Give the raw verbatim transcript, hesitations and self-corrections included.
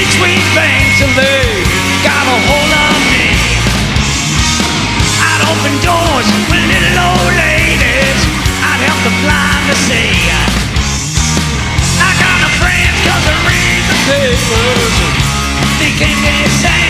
sweet thing till they got a hold of me. I'd open doors with little old ladies. I'd help the blind to see. I got no friends cause I read the papers. They came to say